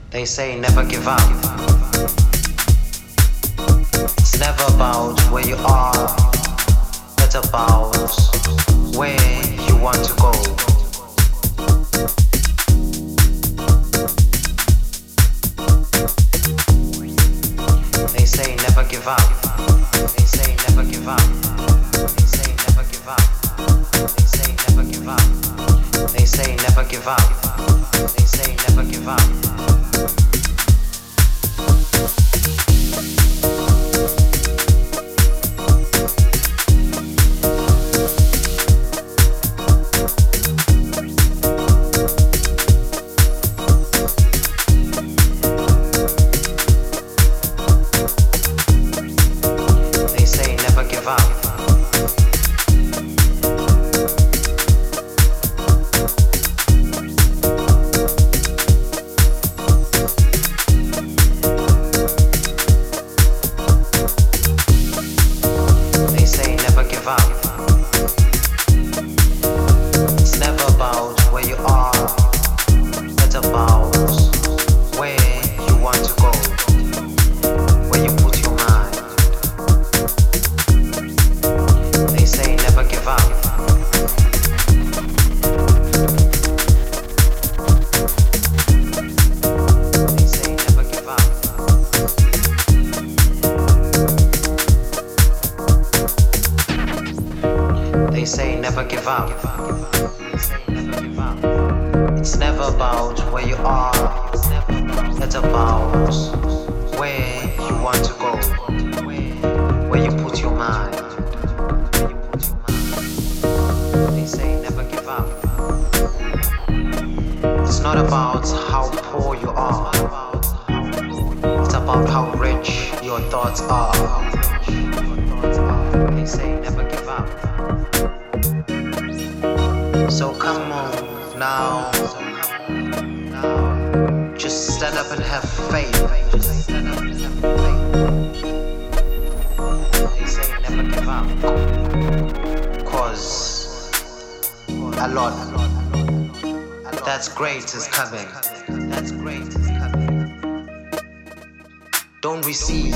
They say never give up. It's never about where you are, it's about where you want to go. They say never give up. They say never give up. They say never give up. They say never give up. They say never give up. They say never give up. They say never give up. It's never about where you are, it's about where you want to go, where you put your mind. They say never give up. It's not about how poor you are, it's about how rich your thoughts are. They say never give up. So come on now, just stand up and have faith. They say never give up, 'cause a lot that's great is coming. That's great is coming. Don't receive.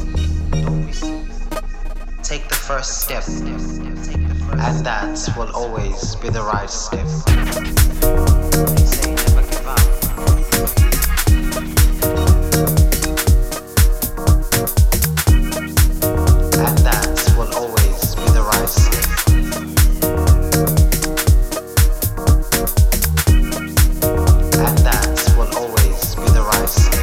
Take the first step, and that will always be the right step. They say never give up. And that will always be the right step. And that will always be the right step.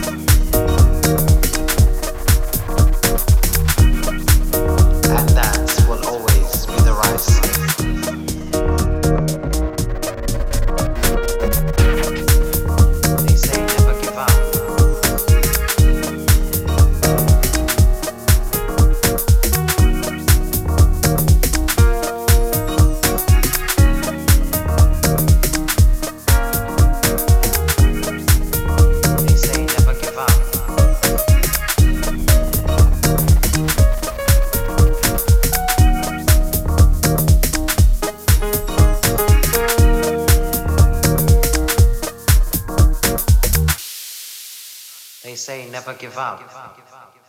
And that will always be the right step. They say never give up. They say never give up. They say never give up.